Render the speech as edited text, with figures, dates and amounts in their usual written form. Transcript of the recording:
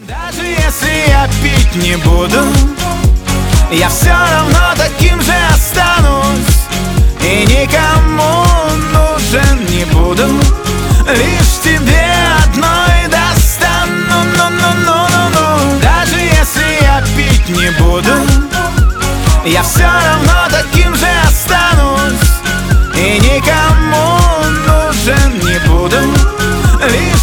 Даже если я пить не буду, я все равно таким же останусь. И никому нужен не буду, лишь тебе одной достану. Ну. Даже если я пить не буду, я все равно таким же останусь. И никому нужен не буду, лишь